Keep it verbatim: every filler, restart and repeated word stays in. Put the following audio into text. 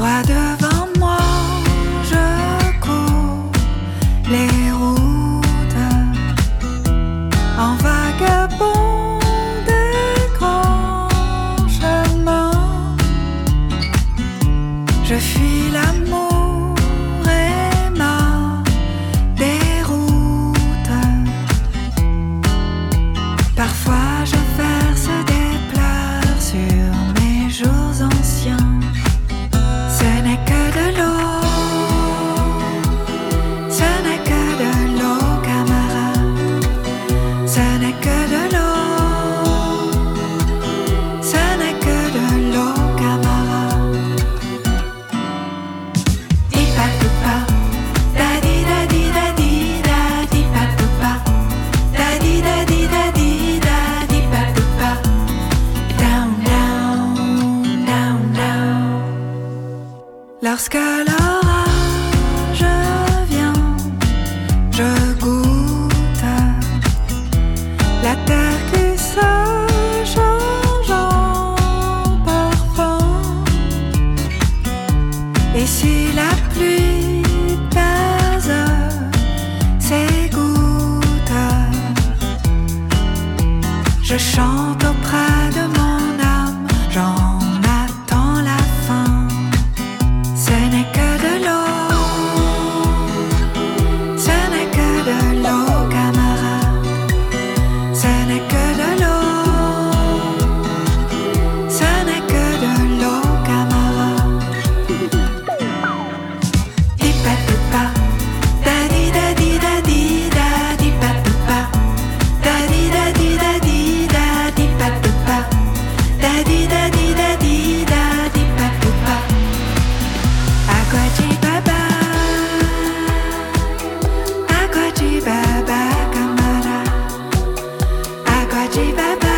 Droit devant moi, je cours les routes en vagabond des grands chemins. Je fuis l'amour et ma déroute. Parfois je verse des pleurs sur mes jours anciens. Ce n'est que de l'eau, ce n'est que de l'eau, camarade. Ce n'est que de l'eau, ce n'est que de l'eau, camarade. Di-pa-pou-pa, da-di-da-di-da-di, da-di-pa-pou-pa, da-di-da-di-da-di, da-di-pa-pou-pa. Down, down, down, down. Lorsque l'orage vient, je goûte la terre qui se change en parfum. Et si la pluie pèse ses gouttes, je chante auprès de mon âme, j'en attends la fin. Ce n'est que de l'eau, ce n'est que de l'eau, camarade. Ce n'est que de l'eau, ce n'est que de l'eau, camarade. Di-pa-pou-pa, da-di-da-di-da-di, da-di-pa-pou-pa, da-di-da-di-da-di, da-di-pa-pou-pa, da-di-da-di-da-di, da-di-pa-pou-pa. Aqua-di-ba-ba, aqua-di-ba-ba, camarade. Aqua-di-ba-ba.